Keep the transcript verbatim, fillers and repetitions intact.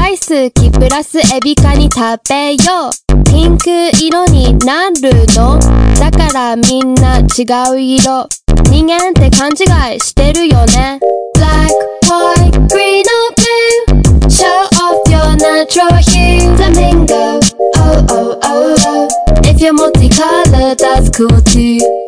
大好きプラスエビカニ食べようピンク色になるのだからみんな違う色人間って勘違いしてるよね Black, white, green or blue Show off your natural hue Flamingo, oh oh oh oh If you're multicolored that's cool too